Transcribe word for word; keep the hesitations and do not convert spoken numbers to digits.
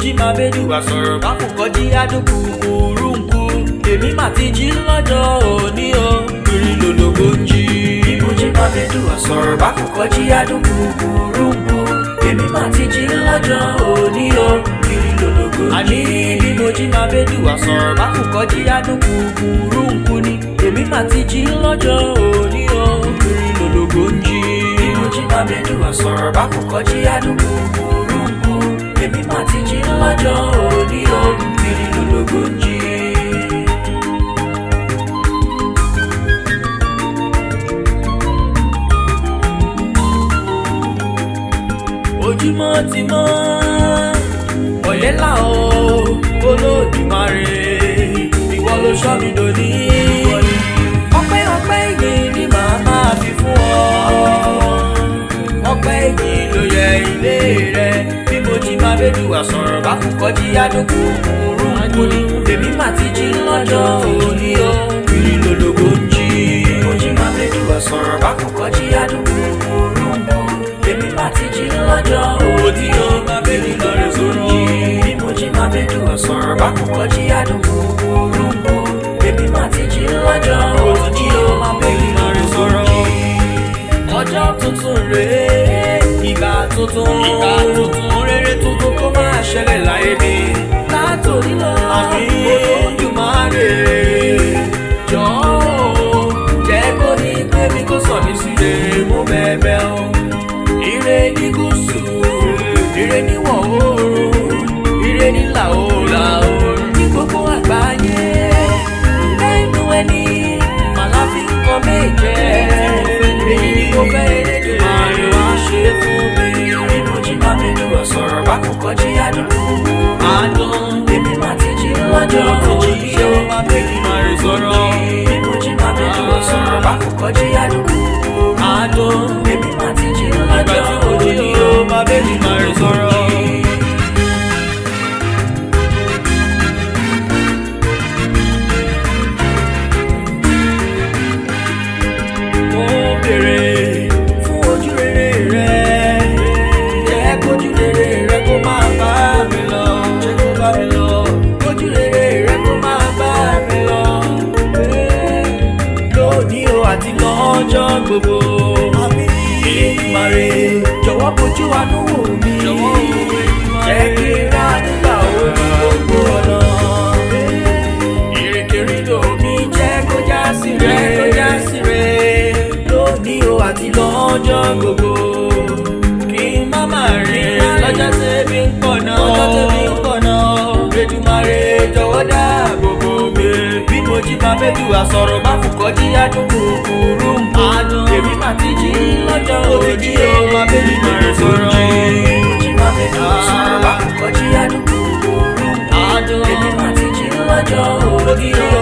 jí máa bẹ́dù àsọ̀rọ̀ bá kò kọjí àdókù kúrúǹkù èmi mà ti jí lọ́jọ́ òní o kiri lòlògbò ń jí. bí mo jí máa bẹ́dù àsọ̀rọ̀ bá kò kọjí àdókù kúrúǹkù èmi mà ti jí lọ́jọ́ òní o kiri lòlògbò ń jí. àní bí mo jí máa bẹ́dù àsọ̀rọ̀ bá kò kọjí àdókù kúrúǹkù ni èmi mà ti jí lọ́jọ́ òní o kiri lòlògbò ń jí. bí mo jí máa bẹ́dù àsọ̀rọ̀ bá kò kọjí àdókù kúrúǹkù èmi mà ti jí lọ́jọ́ òní o kiri lòlògbò ń jí. ojúmọ́ ti mọ́ ọ̀lẹ́là o Olódùmarè ìwọ ló ṣọ́ mi dòní. ọpẹ́ ọpẹ́ yìí ni màá máa fi fún ọ ọpẹ́ yìí ló yẹ ilé rẹ. bí mo jí máa bẹ́dù àsọ̀rọ̀ bá kò kọjí àdókù kúrúǹkù ni èmi mà ti jí lọ́jọ́ òní o kiri lòlògbò ń jí. bí mo jí máa bẹ́dù àsọ̀rọ̀ bá kò kọjí àdókù kúrúǹkù èmi mà ti jí lọ́jọ́ òní o máa bẹ́dù lọ́rẹ́ sọ̀rọ̀. bí mo jí máa bẹ́dù àsọ̀rọ̀ bá kò kọjí àdókù kúrúǹkù èmi mà ti jí lọ́jọ́ òní o máa bẹ́dù lọ́rẹ́ sọ̀rọ̀. ọjọ́ tuntun rèé ìgbà tuntun ìgbà tuntun rere tuntun kó máa ṣẹlẹ̀ láyé mi látòní lọ. àmì Olódùmarè jọ̀ọ́ jẹ́ kó ní pé mi kó sọ mí síre mú bẹ́ẹ̀ o. ire ní gúúsù ire níwọ̀ oòrùn ire nílà oòrùn ní gbogbo àgbáyé lẹ́nu ẹni màláfi ń kọ́ méje èyí ni mo fẹ́ Elédùmarè wá ṣe fún mi. bí mo jí máa bẹ́dù àsọ̀rọ̀ bá kò kọjí àdókù àdán èmi mà ti jí lọ́jọ́ òní o máa bẹ́dù Màrè sọ̀rọ̀. bí mo jí máa bẹ́dù àsọ̀rọ̀ bá kò kọjí àdókù àdán èmi mà ti jí lọ́jọ́ òní o máa bẹ́dù Màrè sọ̀rọ̀. mo béèrè fún ojú rere rẹ jẹ́ kójú rere rẹ kó máa bá mi lọ jẹ́ kó bá mi lọ kójú rere rẹ kó máa bá mi lọ lónìí o àti lọ́jọ́ gbogbo. Elédùmarè jọ̀wọ́ bójú àánú wò mí jẹ́ kí n rà nígbà orí gbogbo ọ̀nà. ìrìnkèrindò mi jẹ́ kó já sí rẹ̀ kó já sí rẹ̀ lónìí o àti lọ́jọ́ gbogbo. kí n má má rìn lọ́jọ́ tẹ́bí ń pọ̀ náà lọ́jọ́ tẹ́bí ń pọ̀ náà. Elédùmarè jọ̀wọ́ dáàbò bò mí. bí mo jí máa bẹ́dù àsọ̀rọ̀ bá kò kọjí àdókù kúrúǹkù èmi mà ti jí lọ́jọ́ òní o máa bẹ́dù Màrè sọ̀rọ̀. bí mo jí máa bẹ́dù àsọ̀rọ̀ bá kò kọjí àdókù kúrúǹkù èmi mà ti jí lọ́jọ́ òní o